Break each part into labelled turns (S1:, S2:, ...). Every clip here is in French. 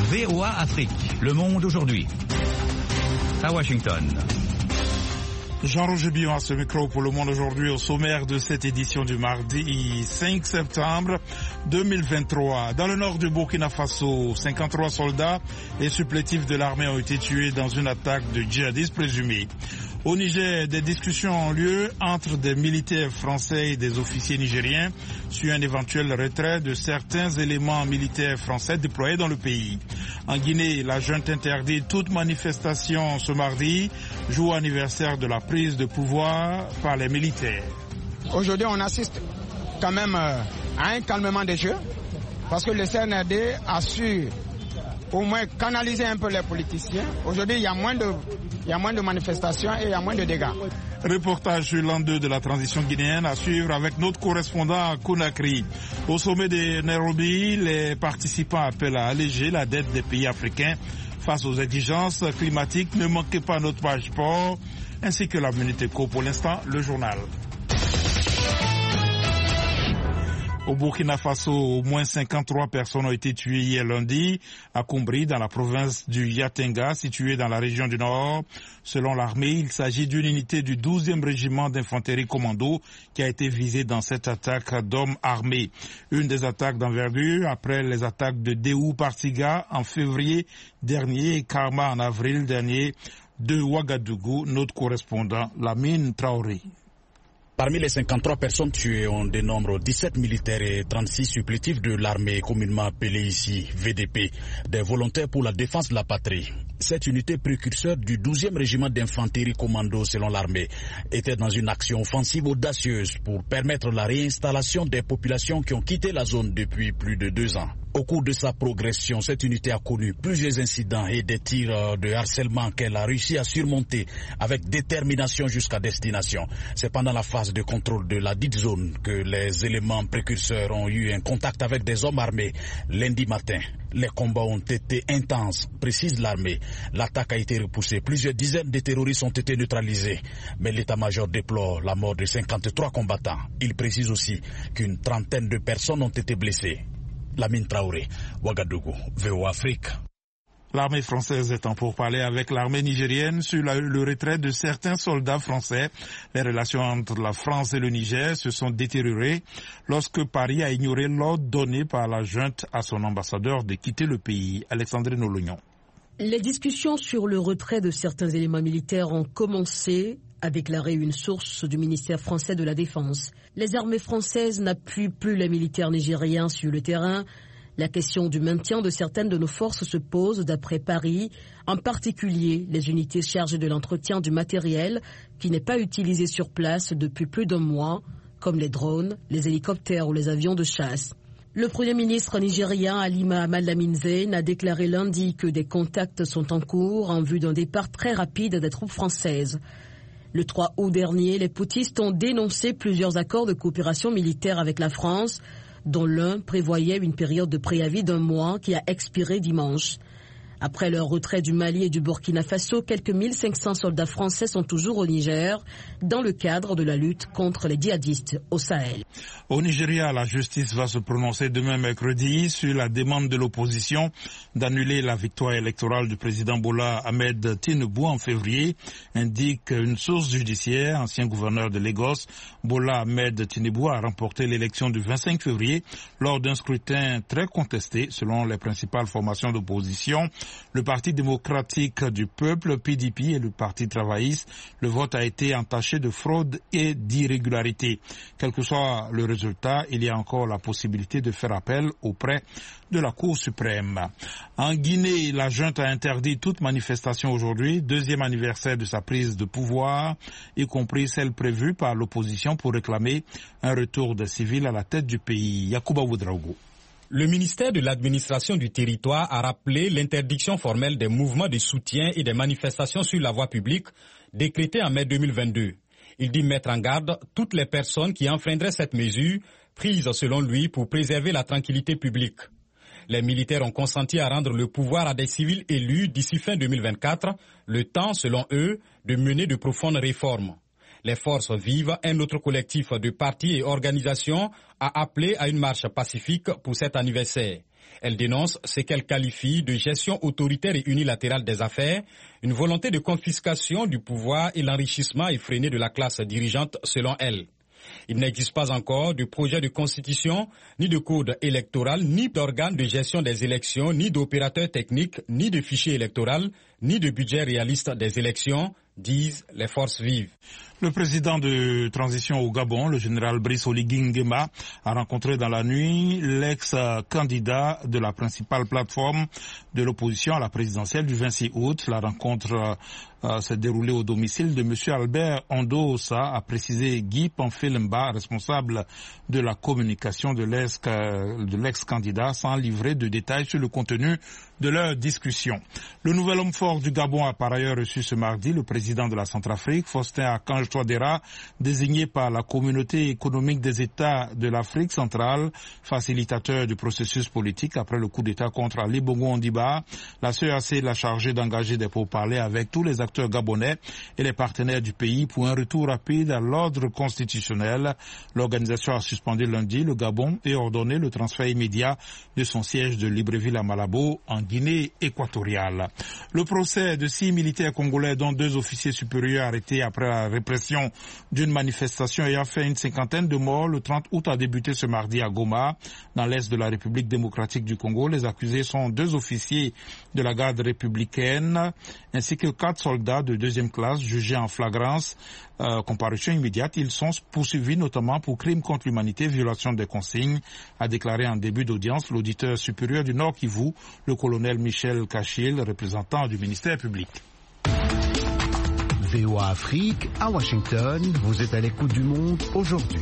S1: VOA Afrique, le monde aujourd'hui. À Washington.
S2: Jean-Roger Billon à ce micro pour Le Monde aujourd'hui, au sommaire de cette édition du mardi 5 septembre 2023. Dans le nord du Burkina Faso, 53 soldats et supplétifs de l'armée ont été tués dans une attaque de djihadistes présumés. Au Niger, des discussions ont lieu entre des militaires français et des officiers nigériens sur un éventuel retrait de certains éléments militaires français déployés dans le pays. En Guinée, la junte interdit toute manifestation ce mardi, jour anniversaire de la prise de pouvoir par les militaires.
S3: Aujourd'hui, on assiste quand même à un calmement des jeux parce que le CNRD a su au moins canaliser un peu les politiciens. Aujourd'hui, il y a moins de manifestations et il y a moins de dégâts.
S2: Reportage sur l'an 2 de la transition guinéenne à suivre avec notre correspondant à Conakry. Au sommet de Nairobi, les participants appellent à alléger la dette des pays africains face aux exigences climatiques. Ne manquez pas notre page sport ainsi que la Minute Éco. Pour l'instant, le journal. Au Burkina Faso, au moins 53 personnes ont été tuées hier lundi à Koumbri, dans la province du Yatenga, située dans la région du Nord. Selon l'armée, il s'agit d'une unité du 12e régiment d'infanterie commando qui a été visée dans cette attaque d'hommes armés. Une des attaques d'envergure après les attaques de Déou Partiga en février dernier et Karma en avril dernier de Ouagadougou. Notre correspondant, Lamine Traoré.
S4: Parmi les 53 personnes tuées, on dénombre 17 militaires et 36 supplétifs de l'armée, communément appelée ici VDP, des volontaires pour la défense de la patrie. Cette unité précurseur du 12e régiment d'infanterie commando selon l'armée était dans une action offensive audacieuse pour permettre la réinstallation des populations qui ont quitté la zone depuis plus de 2 ans. Au cours de sa progression, cette unité a connu plusieurs incidents et des tirs de harcèlement qu'elle a réussi à surmonter avec détermination jusqu'à destination. C'est pendant la phase de contrôle de la dite zone que les éléments précurseurs ont eu un contact avec des hommes armés lundi matin. Les combats ont été intenses, précise l'armée. L'attaque a été repoussée. Plusieurs dizaines de terroristes ont été neutralisés. Mais l'état-major déplore la mort de 53 combattants. Il précise aussi qu'une trentaine de personnes ont été blessées. Lamine Traoré, Ouagadougou, VOA Afrique.
S2: L'armée française est en pourparlers avec l'armée nigérienne sur le retrait de certains soldats français. Les relations entre la France et le Niger se sont détériorées lorsque Paris a ignoré l'ordre donné par la junte à son ambassadeur de quitter le pays. Alexandrine Olognon.
S5: Les discussions sur le retrait de certains éléments militaires ont commencé, a déclaré une source du ministère français de la Défense. Les armées françaises n'appuient plus les militaires nigériens sur le terrain. La question du maintien de certaines de nos forces se pose d'après Paris, en particulier les unités chargées de l'entretien du matériel qui n'est pas utilisé sur place depuis plus d'1 mois, comme les drones, les hélicoptères ou les avions de chasse. Le Premier ministre nigérien Ali Mohamed Lamine Zein a déclaré lundi que des contacts sont en cours en vue d'un départ très rapide des troupes françaises. Le 3 août dernier, les putschistes ont dénoncé plusieurs accords de coopération militaire avec la France, dont l'un prévoyait une période de préavis d'1 mois qui a expiré dimanche. Après leur retrait du Mali et du Burkina Faso, quelques 1500 soldats français sont toujours au Niger dans le cadre de la lutte contre les djihadistes au Sahel.
S2: Au Nigeria, la justice va se prononcer demain mercredi sur la demande de l'opposition d'annuler la victoire électorale du président Bola Ahmed Tinubu en février, indique une source judiciaire, ancien gouverneur de Lagos. Bola Ahmed Tinubu a remporté l'élection du 25 février lors d'un scrutin très contesté selon les principales formations d'opposition. Le Parti démocratique du peuple, PDP, et le Parti travailliste. Le vote a été entaché de fraude et d'irrégularité. Quel que soit le résultat, il y a encore la possibilité de faire appel auprès de la Cour suprême. En Guinée, la junte a interdit toute manifestation aujourd'hui, 2e anniversaire de sa prise de pouvoir, y compris celle prévue par l'opposition pour réclamer un retour des civils à la tête du pays. Yacouba Ouedraogo.
S6: Le ministère de l'administration du territoire a rappelé l'interdiction formelle des mouvements de soutien et des manifestations sur la voie publique décrétée en mai 2022. Il dit mettre en garde toutes les personnes qui enfreindraient cette mesure, prise selon lui pour préserver la tranquillité publique. Les militaires ont consenti à rendre le pouvoir à des civils élus d'ici fin 2024, le temps, selon eux, de mener de profondes réformes. Les Forces Vives, un autre collectif de partis et organisations, a appelé à une marche pacifique pour cet anniversaire. Elle dénonce ce qu'elle qualifie de gestion autoritaire et unilatérale des affaires, une volonté de confiscation du pouvoir et l'enrichissement effréné de la classe dirigeante selon elle. Il n'existe pas encore de projet de constitution, ni de code électoral, ni d'organe de gestion des élections, ni d'opérateur technique, ni de fichier électoral, ni de budget réaliste des élections, disent les forces vives.
S2: Le président de transition au Gabon, le général Brice Oligui Nguema, a rencontré dans la nuit l'ex-candidat de la principale plateforme de l'opposition à la présidentielle du 26 août. La rencontre s'est déroulée au domicile de M. Albert Ondosa, a précisé Guy Pamphile-Mba, responsable de la communication de l'ex-candidat, sans livrer de détails sur le contenu de leur discussion. Le nouvel homme fort du Gabon a par ailleurs reçu ce mardi le président de la Centrafrique, Faustin Archange Touadéra, désigné par la Communauté économique des États de l'Afrique centrale, facilitateur du processus politique après le coup d'État contre Ali Bongo Ondimba. La CEAC l'a chargé d'engager des pourparlers avec tous les acteurs gabonais et les partenaires du pays pour un retour rapide à l'ordre constitutionnel. L'organisation a suspendu lundi le Gabon et ordonné le transfert immédiat de son siège de Libreville à Malabo en Guinée équatoriale. Le procès de 6 militaires congolais dont 2 officiers supérieurs arrêtés après la répression d'une manifestation ayant fait une 50aine de morts le 30 août a débuté ce mardi à Goma, dans l'est de la République démocratique du Congo. Les accusés sont 2 officiers de la garde républicaine ainsi que 4 soldats de 2e classe jugés en flagrance. Comparution immédiate, ils sont poursuivis notamment pour crimes contre l'humanité, violation des consignes, a déclaré en début d'audience l'auditeur supérieur du Nord Kivu, le colonel Michel Kachil, représentant du ministère public.
S7: VOA Afrique, à Washington, vous êtes à l'écoute du monde aujourd'hui.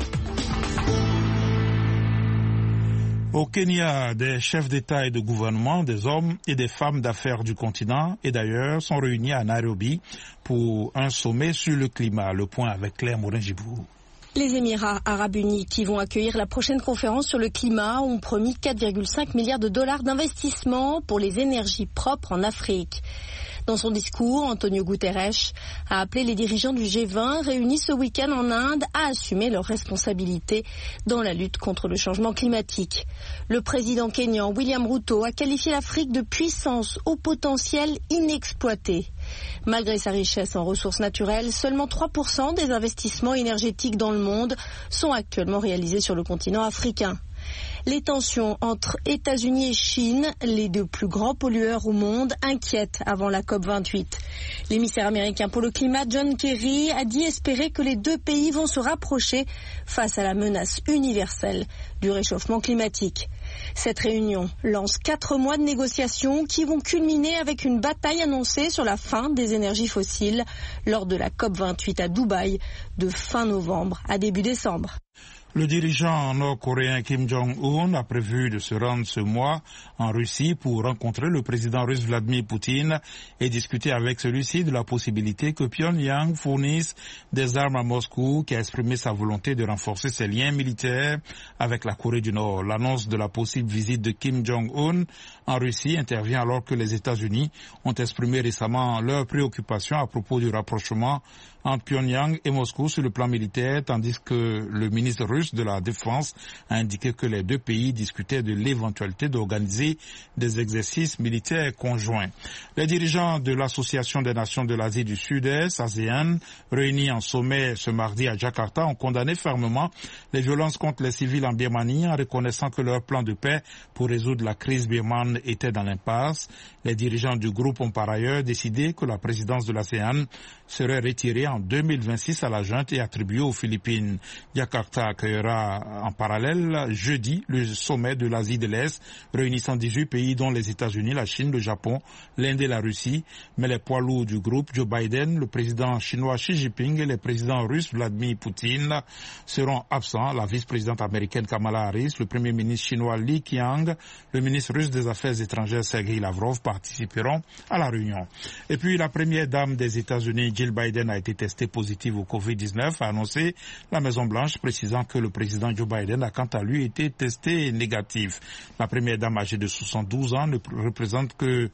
S2: Au Kenya, des chefs d'État et de gouvernement, des hommes et des femmes d'affaires du continent et d'ailleurs sont réunis à Nairobi pour un sommet sur le climat. Le point avec Claire Morin-Gibourou.
S8: Les Émirats arabes unis qui vont accueillir la prochaine conférence sur le climat ont promis 4,5 milliards de dollars d'investissement pour les énergies propres en Afrique. Dans son discours, Antonio Guterres a appelé les dirigeants du G20 réunis ce week-end en Inde à assumer leurs responsabilités dans la lutte contre le changement climatique. Le président kényan William Ruto a qualifié l'Afrique de puissance au potentiel inexploité. Malgré sa richesse en ressources naturelles, seulement 3% des investissements énergétiques dans le monde sont actuellement réalisés sur le continent africain. Les tensions entre États-Unis et Chine, les 2 plus grands pollueurs au monde, inquiètent avant la COP28. L'émissaire américain pour le climat, John Kerry, a dit espérer que les 2 pays vont se rapprocher face à la menace universelle du réchauffement climatique. Cette réunion lance 4 mois de négociations qui vont culminer avec une bataille annoncée sur la fin des énergies fossiles lors de la COP28 à Dubaï de fin novembre à début décembre.
S2: Le dirigeant nord-coréen Kim Jong-un a prévu de se rendre ce mois en Russie pour rencontrer le président russe Vladimir Poutine et discuter avec celui-ci de la possibilité que Pyongyang fournisse des armes à Moscou, qui a exprimé sa volonté de renforcer ses liens militaires avec la Corée du Nord. L'annonce de la possible visite de Kim Jong-un en Russie intervient alors que les États-Unis ont exprimé récemment leurs préoccupations à propos du rapprochement entre Pyongyang et Moscou sur le plan militaire, tandis que le ministre russe de la Défense a indiqué que les 2 pays discutaient de l'éventualité d'organiser des exercices militaires conjoints. Les dirigeants de l'Association des Nations de l'Asie du Sud-Est, ASEAN, réunis en sommet ce mardi à Jakarta, ont condamné fermement les violences contre les civils en Birmanie en reconnaissant que leur plan de paix pour résoudre la crise birmane était dans l'impasse. Les dirigeants du groupe ont par ailleurs décidé que la présidence de l'ASEAN serait retirée en 2026 à la junte et attribuée aux Philippines. Jakarta accueillera en parallèle jeudi le sommet de l'Asie de l'Est réunissant 18 pays dont les États-Unis, la Chine, le Japon, l'Inde et la Russie. Mais les poids lourds du groupe, Joe Biden, le président chinois Xi Jinping et le président russe Vladimir Poutine seront absents. La vice-présidente américaine Kamala Harris, le premier ministre chinois Li Qiang, le ministre russe des Affaires étrangères Sergei Lavrov participeront à la réunion. Et puis la première dame des États-Unis, Jill Biden, a été testée positive au Covid-19, a annoncé la Maison-Blanche, précisant que le président Joe Biden a quant à lui été testé négatif. La première dame âgée de 72 ans ne présente que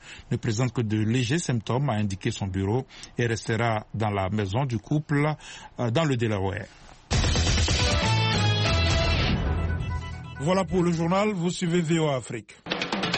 S2: de légers symptômes, a indiqué son bureau, et restera dans la maison du couple dans le Delaware. Voilà pour le journal, vous suivez VOA Afrique.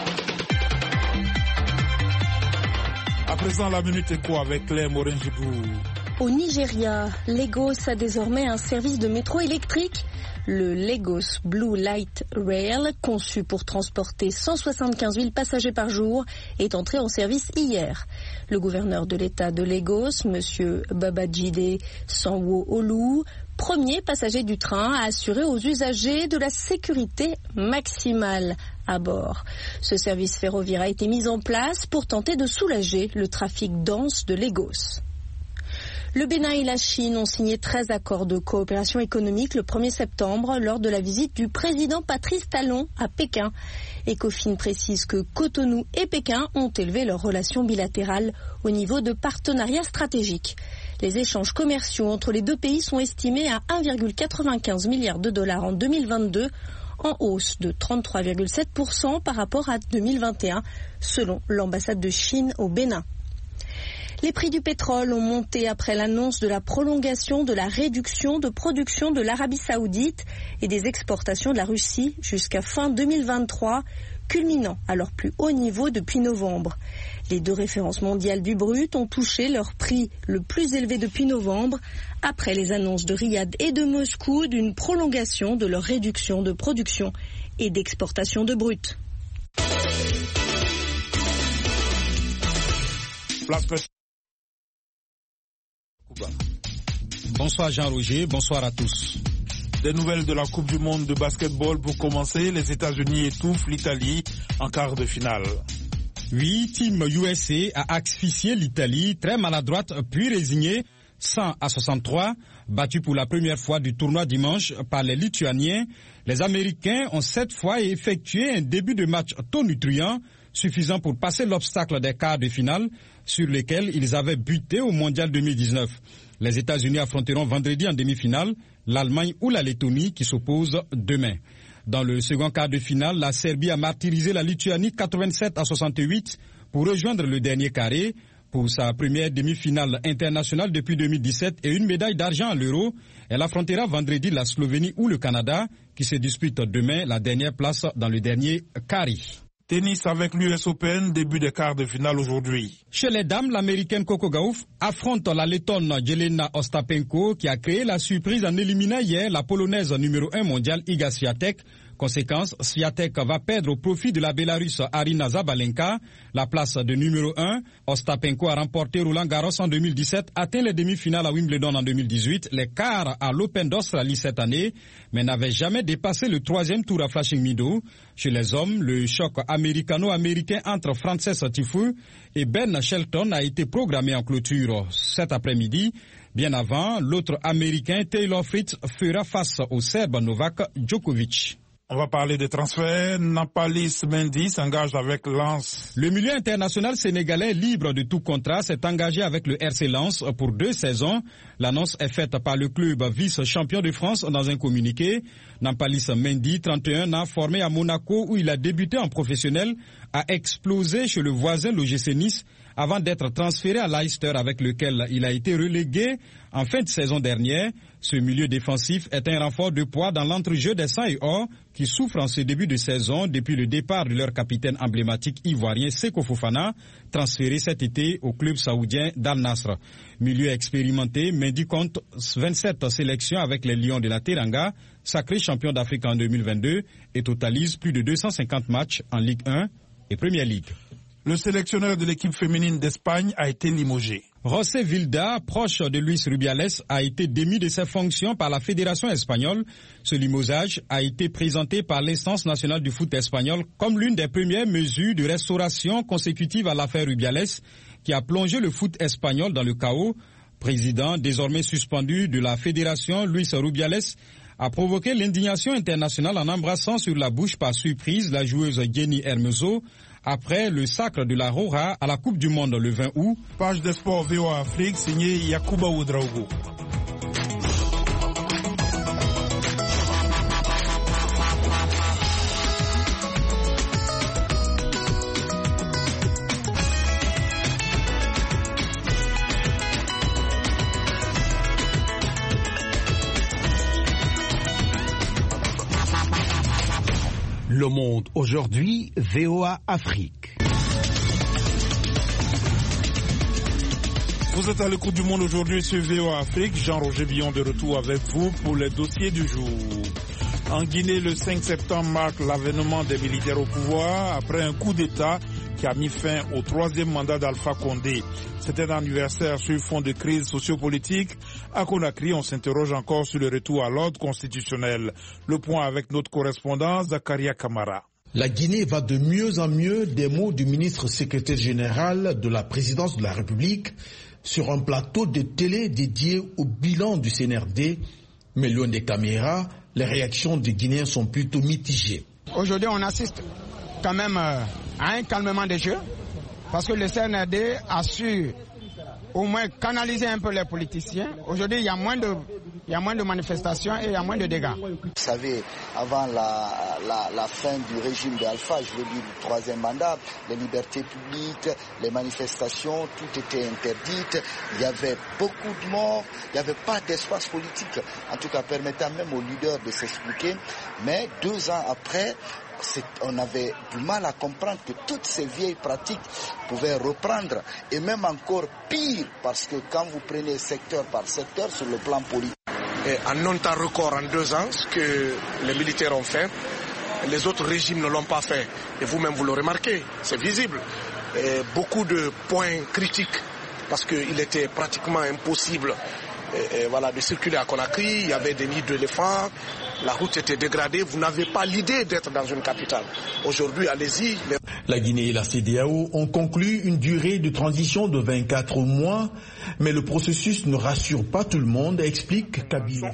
S2: présent, la Minute Éco avec Claire Morin-Gibou.
S8: Au Nigeria, Lagos a désormais un service de métro électrique. Le Lagos Blue Light Rail, conçu pour transporter 175 000 passagers par jour, est entré en service hier. Le gouverneur de l'État de Lagos, M. Babajide Sanwo-Olu, premier passager du train, a assuré aux usagers de la sécurité maximale à bord. Ce service ferroviaire a été mis en place pour tenter de soulager le trafic dense de Lagos. Le Bénin et la Chine ont signé 13 accords de coopération économique le 1er septembre lors de la visite du président Patrice Talon à Pékin. Ecofin précise que Cotonou et Pékin ont élevé leurs relations bilatérales au niveau de partenariat stratégique. Les échanges commerciaux entre les deux pays sont estimés à 1,95 milliard de dollars en 2022, en hausse de 33,7% par rapport à 2021, selon l'ambassade de Chine au Bénin. Les prix du pétrole ont monté après l'annonce de la prolongation de la réduction de production de l'Arabie Saoudite et des exportations de la Russie jusqu'à fin 2023, culminant à leur plus haut niveau depuis novembre. Les deux références mondiales du brut ont touché leur prix le plus élevé depuis novembre, après les annonces de Riyad et de Moscou d'une prolongation de leur réduction de production et d'exportation de brut.
S6: Bonsoir Jean-Roger, bonsoir à tous.
S2: Des nouvelles de la Coupe du Monde de basketball pour commencer. Les États-Unis étouffent l'Italie en quart de finale.
S6: Oui, Team USA a asphyxié l'Italie, très maladroite puis résignée, 100-63, battue pour la première fois du tournoi dimanche par les Lituaniens. Les Américains ont cette fois effectué un début de match tonitruant, suffisant pour passer l'obstacle des quarts de finale sur lesquels ils avaient buté au Mondial 2019. Les États-Unis affronteront vendredi en demi-finale l'Allemagne ou la Lettonie qui s'opposent demain. Dans le second quart de finale, la Serbie a martyrisé la Lituanie 87-68 pour rejoindre le dernier carré. Pour sa première demi-finale internationale depuis 2017 et une médaille d'argent à l'Euro, elle affrontera vendredi la Slovénie ou le Canada qui se disputent demain la dernière place dans le dernier carré.
S2: Tennis avec l'US Open, début des quarts de finale aujourd'hui.
S6: Chez les dames, l'américaine Coco Gauff affronte la lettonne Jelena Ostapenko qui a créé la surprise en éliminant hier la polonaise numéro 1 mondiale Iga Swiatek. Conséquence, Swiatek va perdre au profit de la Bélarusse Arina Zabalenka la place de numéro 1. Ostapenko a remporté Roland Garros en 2017, atteint les demi-finales à Wimbledon en 2018, les quarts à l'Open d'Australie cette année, mais n'avait jamais dépassé le troisième tour à Flushing Meadows. Chez les hommes, le choc américano-américain entre Frances Tiafoe et Ben Shelton a été programmé en clôture cet après-midi. Bien avant, l'autre américain Taylor Fritz fera face au Serbe Novak Djokovic.
S2: On va parler des transferts. Nampalis Mendy s'engage avec Lens.
S6: Le milieu international sénégalais libre de tout contrat s'est engagé avec le RC Lens pour 2 saisons. L'annonce est faite par le club vice-champion de France dans un communiqué. Nampalis Mendy, 31 ans, formé à Monaco où il a débuté en professionnel, a explosé chez le voisin l'OGC Nice avant d'être transféré à Leicester avec lequel il a été relégué en fin de saison dernière. Ce milieu défensif est un renfort de poids dans l'entrejeu des Sang et Or qui souffrent en ce début de saison depuis le départ de leur capitaine emblématique ivoirien Seko Fofana, transféré cet été au club saoudien d'Al Nassr. Milieu expérimenté, Mendy compte 27 sélections avec les Lions de la Teranga, sacré champion d'Afrique en 2022 et totalise plus de 250 matchs en Ligue 1 et Première Ligue.
S2: Le sélectionneur de l'équipe féminine d'Espagne a été limogé.
S6: José Vilda, proche de Luis Rubiales, a été démis de ses fonctions par la Fédération espagnole. Ce limogeage a été présenté par l'instance nationale du foot espagnol comme l'une des premières mesures de restauration consécutive à l'affaire Rubiales qui a plongé le foot espagnol dans le chaos. Président désormais suspendu de la Fédération, Luis Rubiales a provoqué l'indignation internationale en embrassant sur la bouche par surprise la joueuse Jenny Hermoso après le sacre de la Roja à la Coupe du Monde le 20 août.
S2: Page des sports VOA Afrique signée Yacouba Ouedraogo.
S7: Le Monde aujourd'hui, VOA Afrique.
S2: Vous êtes à l'écoute du monde aujourd'hui sur VOA Afrique. Jean-Roger Billon de retour avec vous pour les dossiers du jour. En Guinée, le 5 septembre marque l'avènement des militaires au pouvoir après un coup d'État qui a mis fin au 3e mandat d'Alpha Condé. C'était un anniversaire sur fond de crise sociopolitique. À Conakry, on s'interroge encore sur le retour à l'ordre constitutionnel. Le point avec notre correspondant Zakaria Kamara.
S9: La Guinée va de mieux en mieux, des mots du ministre secrétaire général de la présidence de la République sur un plateau de télé dédié au bilan du CNRD. Mais loin des caméras, les réactions des Guinéens sont plutôt mitigées.
S3: Aujourd'hui, on assiste quand même à un calmement des jeux parce que le CNRD a su au moins canaliser un peu les politiciens. Aujourd'hui, il y a moins de manifestations et il y a moins de dégâts.
S10: Vous savez, avant la fin du régime d'Alpha, je veux dire le 3e mandat, les libertés publiques, les manifestations, tout était interdit. Il y avait beaucoup de morts, il n'y avait pas d'espace politique, en tout cas permettant même aux leaders de s'expliquer. Mais 2 ans après, on avait du mal à comprendre que toutes ces vieilles pratiques pouvaient reprendre, et même encore pire, parce que quand vous prenez secteur par secteur sur le plan politique.
S11: Et en un temps record, en 2 ans, ce que les militaires ont fait, les autres régimes ne l'ont pas fait. Et vous-même, vous le remarquez, c'est visible. Et beaucoup de points critiques, parce qu'il était pratiquement impossible de circuler à Conakry. Il y avait des nids d'éléphants, la route était dégradée. Vous n'avez pas l'idée d'être dans une capitale. Aujourd'hui, allez-y.
S9: La Guinée et la CEDEAO ont conclu une durée de transition de 24 mois, mais le processus ne rassure pas tout le monde, explique Kabila.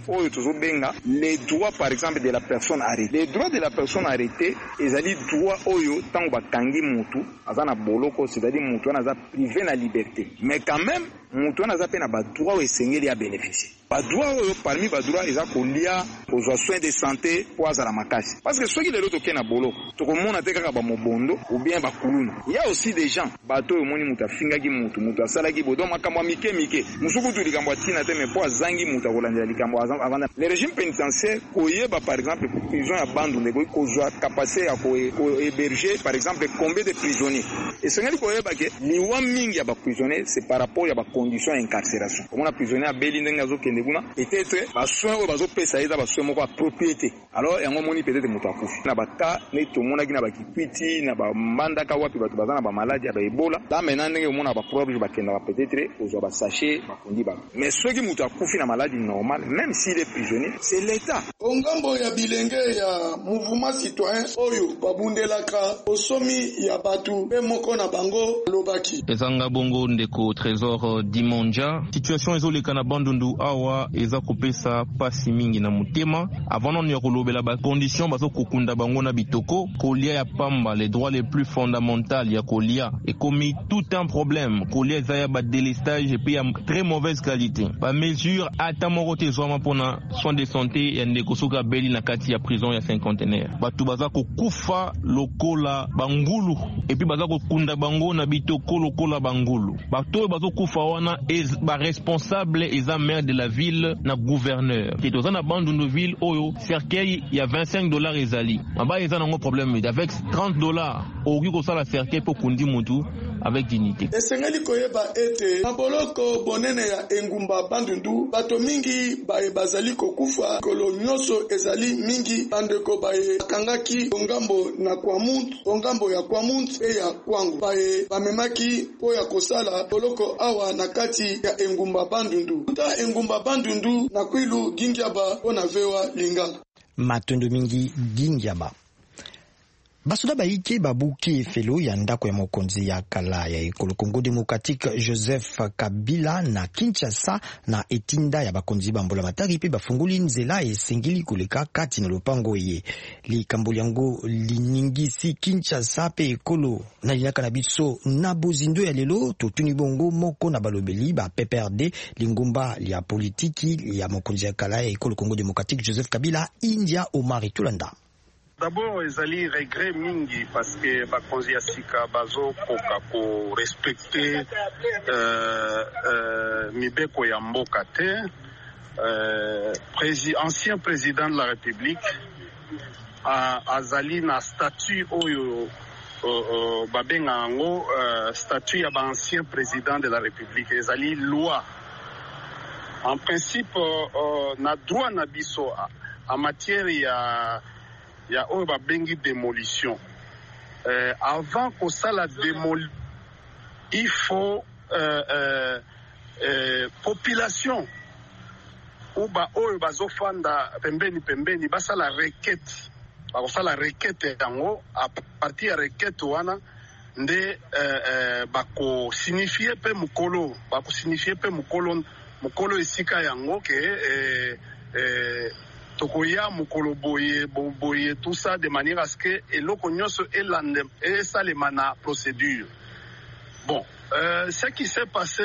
S12: Les droits, par exemple, de la personne arrêtée. Les droits de la personne arrêtée, ils ont dit droit oyo tant que kangi mutu, azana boloko, c'est-à-dire mutu anaza privé na liberté. Mais quand même, mutu anaza pe na ba droit ou esengeli à bénéficier. Ba droit oyo parmi ba droit ils a kolia aux soins de santé pour azala makasi. Parce que ceux qui les autres qui na boloko, to komona te kaka ba mobondo ou bien ba kuluna. Il y a aussi des gens bato yo moni mutu afingaki mutu asalaki bodo makamwa mike musuku tu likambo tina te mais po azangi mutu akolandela likambo avant. Les régimes pénitentiaires koyeba par exemple prison ya Bandundu ko kozwa capacité ya ko héberger par exemple combien de prisonniers. Et sengali koyeba ke liwa mingi ya ba prisonniers c'est par rapport ya ba conditions d'incarcération. Comme on prisonnier a belinde ngazo kende kuna peut-être ba soin o bazo pesa eza ba soin moko propriété. Alors yango moni peut-être mutu akufi. Na bata ne to mona ki na ba kikwiti na ba manda ka wapi bato bazana ba maladie ya ba Ebola. Là maintenant ndenge mona ba proche ba kenda peut-être kozwa ba sachet ba kondi ba. Mais ceux qui mutu akufi na maladie normale même s'il est prisonnier, c'est l'état.
S13: Ongambo ya bilenge ya mouvement citoyen oyo babundelaka osomi ya batu pe moko na bango lobaki.
S14: Ezanga bongo ndeko Trésor Dimonja. Situation ezoleka na Bandundu awa eza kopesa pasi mingi na mutema. Avant non ya kolobela ba condition bazo kokunda bango na bitoko kolia ya pamba les droits les plus fondamentaux ya kolia et commis tout un problème kolia eza ya ba délestage et puis ya très mauvaise qualité. Ba mesure ata moko te zoma pona soins de santé ya ndeko soka beli na kati ya prison ya cinquantenaire. Batu baza kokufa lokola bangulu et puis baza kokunda bango na bitoko lokola bangulu. Batu bazo kufa wana ba responsable eza maire de la ville na gouverneur. Qui toza na Bandundu ville oyo cercueil ya $25 ezali. Maba eza nango problème avec $30 oki ko sala cercueil pour kundi mutu avec dignité.
S13: Esengeli koyeba ete na boloko bonene ya engumba Bandundu bato mingi bae bazali kokufa kolo nyonso ezali mingi bandeko bae kangaki ongambo na Kwamuntu ongambo ya Kwamuntu e ya Kwangu bae bamemaki po ya kosala boloko awa na kati ya engumba Bandundu ta engumba Bandundu na Kwilu Gingiaba ona vewa lingala
S15: Matondo mingi Gingiaba. Basoda baike babuki efelo ya ndako ya mokonzi ya kala ya ekolo Congo Démocratique Joseph Kabila na Kinshasa na etinda ya bakonzi bambola matari pe bafunguli nzela esengeli koleka kati na lopango ye likambo yango liningisi Kinshasa pe ekolo na linaka na biso na bozindo ya lelo totuni bongo moko na balobeli ba PPRD lingumba ya politiki ya mokonzi ya kala ya ekolo Congo Démocratique Joseph Kabila India Omar Tulanda.
S16: D'abord, ezali regret mingi parce que bakonzi ya sika bazo koka ko respecter mibeko ya mboka te. Ancien président de la République azali na statut oyo babenga yango statut ya ancien président de la République ezali loi. En principe na droit na biso en matière ya oyo babengi démolition. Avant que ça la démoli, il faut population ou oyo bazofanda pembeni basala requête. Bakosala requête yango a partir ya requête wana nde bako signifier pe mukolo esika yango ke tokoya mukolo boye tout ça de manière à ce que eloko nyonso esalema na procédure. Bon, ce qui s'est passé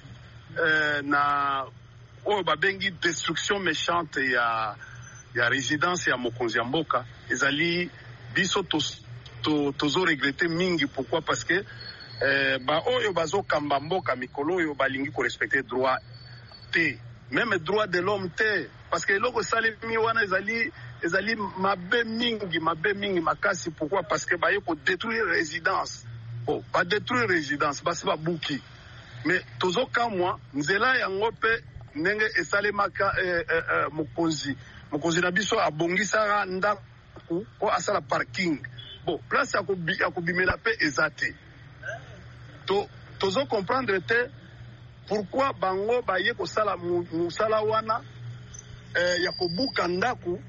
S16: na oyo babengi destruction méchante ya résidence ya mokonzi ya mboka ezali biso tozo regretter mingi. Pourquoi? Parce que oyo bazokamba mboka mikolo oyo balingi ko respecter droit te, même droit de l'homme te, parce que eloko salemi wana ezali mabe mingi makasi. Pourquoi? Parce que baye ko détruire résidence. Bon, ba détruire résidence basi ba buki, mais tozo kamwa nzela yango pe ndenge esalemaka mokonzi na biso abongisaka ndaku po asala parking. Bon, place ya kobimela pe ezate tozo comprendre te pourquoi bango baye kosala musala wana ya kobuka ndaku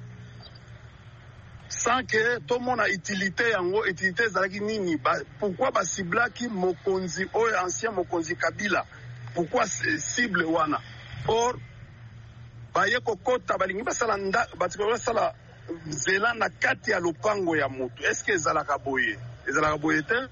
S16: sans que tout monde a utilité yango. Utilité ezalaki nini? Pourquoi basiblaki mokonzi oyo ancien mokonzi Kabila? Pourquoi cible wana? Or baye kokota balingi basala basala nzela na kati ya lopango ya moto. Est-ce que ezalaka boye te?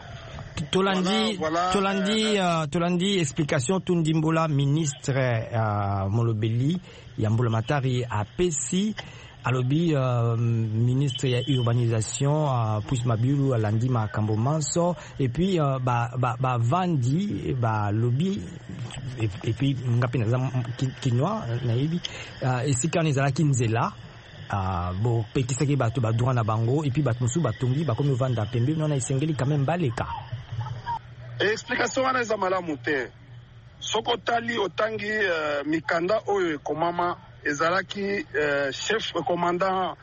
S15: Tolandi explication Tundimbola ministre Molobeli ya Mbulamatari apesi alobi ministre ya urbanisation Push Mabilu alandi makambo manso et puis vandi lobby et puis ngapi na kinwa na yibi esika nezalaki nzela bo pekisaki bato badura na bango et puis bato mosusu batongi bakomi vanda pembe nona isengeli quand même baleka.
S16: Explication wana eza malamu te. Soko tali otangi mikanda oyo ekomama ezalaki chef commandant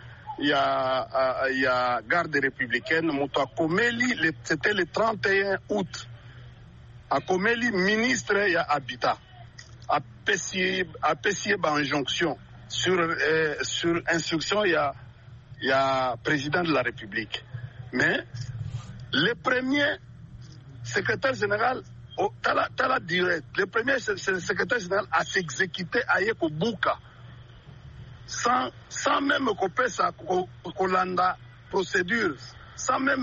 S16: ya garde républicaine moto akomeli c'était le 31 août akomeli ministre ya habitat apesi ba injonction sur instruction ya président de la République. Mais le premier secrétaire général tala direct, le premier secrétaire général a s'exécuté à Yekobuka sans même kopesa kolanda procédure, sans même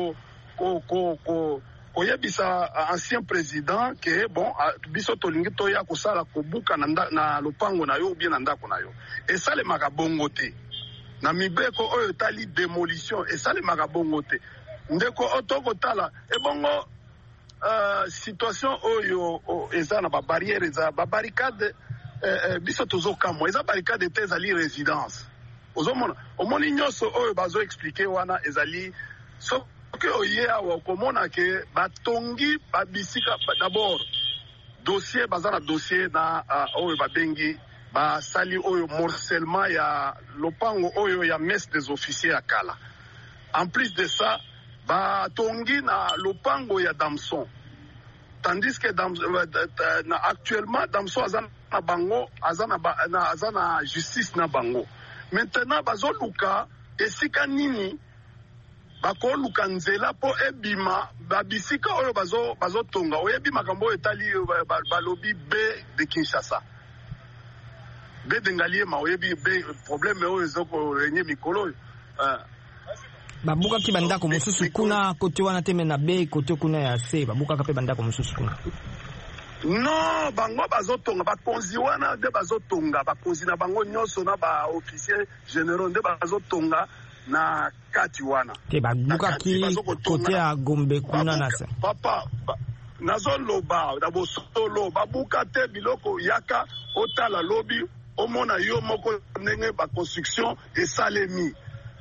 S16: koyebisa ancien président que bon biso tolingi toya kosala kobuka na lopango na yo ou bien na ndako na yo. Et ça le makabongo te na mibeko oyo tali démolition, et ça le makabongo te ndeko otoko tala e bongo situation oyo eza na ba barrière eza ba barricade biso tozo kamo eza barricade te ezali résidence ozomona omoni nyonso oyo bazo expliquer wana ezali so que oye awa komona ke batongi babisika d'abord dossier bazana dossier na oyo babengi basali oyo morcellement ya lopango oyo ya messe des officiers à Kala. En plus de ça batongi na lopango ya Damson, tandis que actuellement Damson azana bango azana justice na bango. Maintenant bazoluka esika nini bakoluka nzela po ebima babisika oyo bazotonga oyebi makambo etali balobi B de Kinshasa B de Ngaliema oyebi B problème oyo ezoko renye mikolo
S15: babuka ki bandako mosusu kuna kote wana teme na B kote kuna ya C babuka ka pe bandako mosusu kuna.
S16: Non, bango bazotonga bakonzi wana de bazotonga bakonzi na bango nyonso na ba officier généraux de bazotonga na kati wana
S15: te babuka ki kote ya Gombe kuna nasa
S16: papa nazoloba na bosolo babuka te biloko yaka otala lobi omona yo moko ndenge ba construction esalemi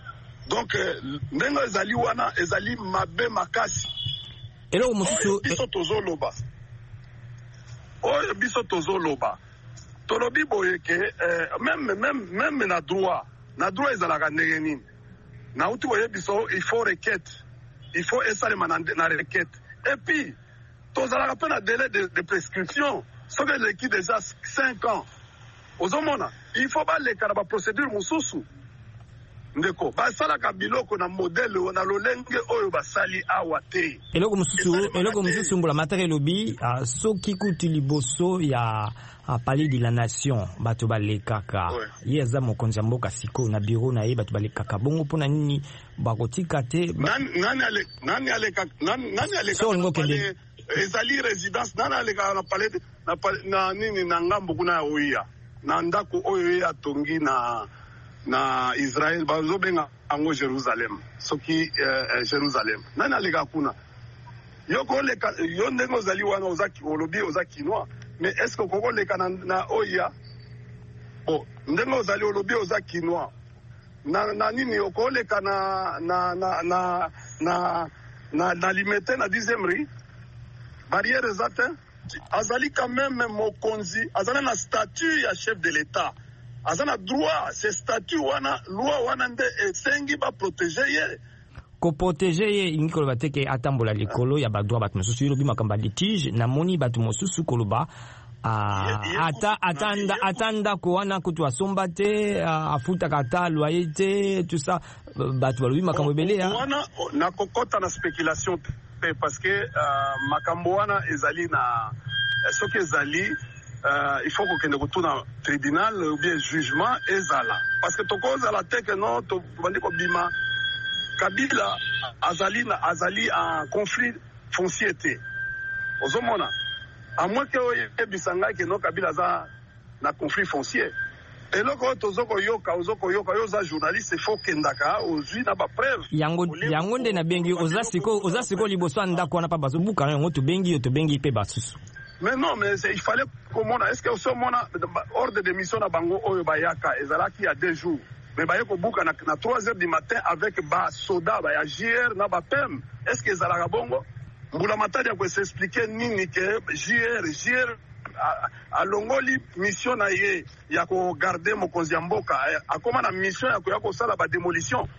S16: Donc ndenge ezali wana ezali mabe makasi.
S15: Eloko mosusu
S16: biso tozoloba. Oyo biso tozoloba. Tolobi boye ke même na droit ezalaka ndenge nini. Na uti boye biso il faut requête. Il faut esalema na requête. Et puis tozalaka pe na délai de prescription. Ce que les qui déjà 5 ans. Ozomona, il faut pas les karaba procédure mususu. Ndeko, basalaka biloko na modèle na lolenge oyo basali awa te.
S15: Eloko mususu mbula matériel lobi soki kuti liboso ya palais de la nation bato balekaka. Yeza mokonzi mboka siko na bureau na ye bato balekaka. Bongo pona nini bakotika te?
S16: Nani aleka so
S15: ngokende
S16: ezali résidence nani aleka na palais na nini na ngambo kuna oya. Na ndako oyo ya tongi na Israël bazobenga ango Jerusalem soki Jerusalem nani aleka kuna yoko leka yo ndengo zali wana ozaki olobi ozaki noa mais est-ce que koko leka na oya ndengo zali olobi ozaki noa na nini yoko leka na limité na 10e rue barrière zate azali quand même mokonzi azana na statut ya chef de l'État azana droit ce statut wana loi wana nde esengi ba protéger ye
S15: ko protéger ye ingiko bateke atambola likolo ya ba droit bat mosusu yobi makamba litige na moni bat mosusu koloba atanda ko wana kutu asomba te afuta kata loyer te tout ça bat balobi makambo belé
S16: wana na kokota na spéculation parce que makambo wana ezali na soki ezali il faut kokende kotuna tribunal ou bien jugement ezala parce que tokozala te que non tobandi kobima Kabila azali en conflit foncier te ozomona à moins que oyebisanga que non Kabila za na conflit foncier eloko tozoko yoka yoza journaliste il faut kendaka ozwi na ba preuve
S15: yango nde na bengi ozasiko liboso ndako wana pa bazobuka yango to bengi pe basusu.
S16: Mais non, mais il fallait comment est-ce que ce mona ordre de mission na bango oyo bayaka ezalaki ya 2 jours mais bayeko buka na 3h du matin avec ba soda ba ya JR na ba PEM est-ce que ezalaka bongo mbula matadi ya ko s'expliquer nini que JR alongoli mission na ye ya ko garder mokonzi ya mboka akoma na mission ya ko sala ba démolition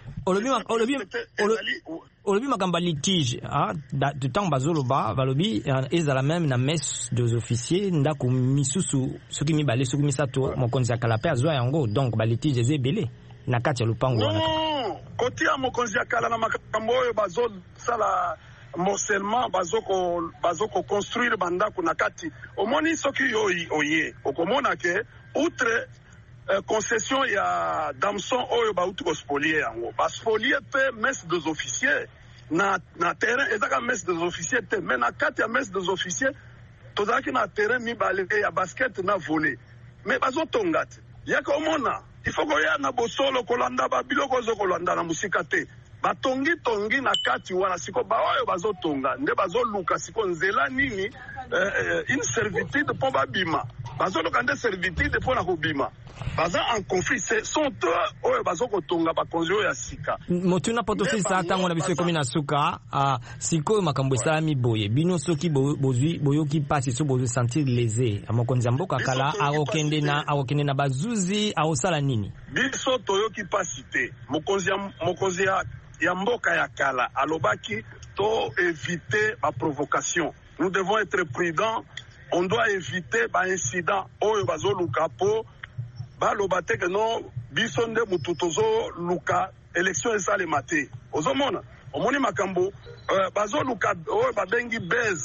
S15: olobi makamba litige de temps bazoloba balobi ezala même na messe des officiers ndako misusu soki mibale soki misato mokonzi akala pe azwa yango donc ba litige ezebele na kati ya lupango wana
S16: kotia mokonzi akala na makambo oyo bazosala morcellement bazoko construire bandako na kati omoni soki oye okomona ke outre concession ya Damson oyo bauti ko spolier yango ba spolier pe messe des officiers na terrain ezaka messe des officiers te mais na kati ya messe des officiers tozaki na terrain mibale ya basket na volley mais bazotonga te yaka omona il faut ko ya na bosolo kolanda ba biloko zo kolanda na musika te batongi na kati wana siko ba oyo bazotonga nde bazoluka siko nzela nini une servitude po babima bazoluka nde servitude po na kobima baza en conflit sont eux oyo bazokotonga bakonzi oyo ya sika
S15: motuna potofisa tango na biso komi na suka siko makambo esalami boye bino soki boyoki pasi so bozo sentir lésé mokonzi ya mboka kala akokende na bazuzi aosala nini
S16: biso toyoki pasi te mokonzi ya mboka ya kala alobaki to éviter ba provocation nous devons être prudents on doit éviter ba incident oyo bazoluka po baloba te que non biso nde mutu tozo luka élection esalema te ozomona omoni makambo bazoluka oyo babengi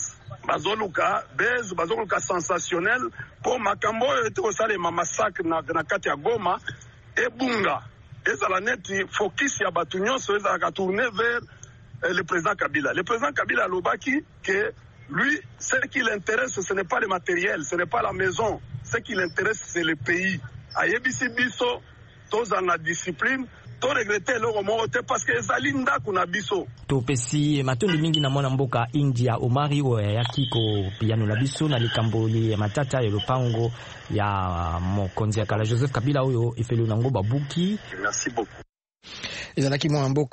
S16: bazoluka sensationnel po makambo oyo ete kosalema massacre na kati ya Goma ebunga ezala neti focus ya batu nyonso ezalaka tourner vers le président Kabila alobaki que lui ce qui l'intéresse ce n'est pas le matériel ce n'est pas la maison ce qui l'intéresse c'est le pays ayebisi biso toza na discipline to regretter eloko moko te parce que ezali ndako na biso
S15: topesi matondi mingi na mwana mboka India Omari oyo ayaki kopiyano na biso na likambo ya matata ya lopango ya mokonzi ya kala Joseph Kabila oyo efeli nango babuki.
S16: Merci beaucoup.
S15: ezalaki mwa mboka